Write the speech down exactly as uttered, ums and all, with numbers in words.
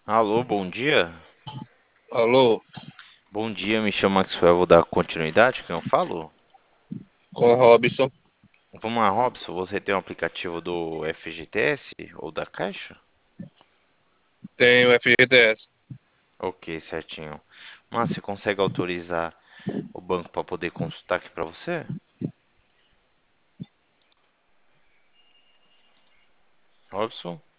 Alô, bom dia. Alô, Bom dia, me chamo Maxwell, vou dar continuidade, quem eu falo? com o Robson. Vamos lá, Robson, você tem um aplicativo do F G T S ou da Caixa? Tem o F G T S. Ok, certinho. Mas você consegue autorizar o banco para poder consultar aqui para você? Robson?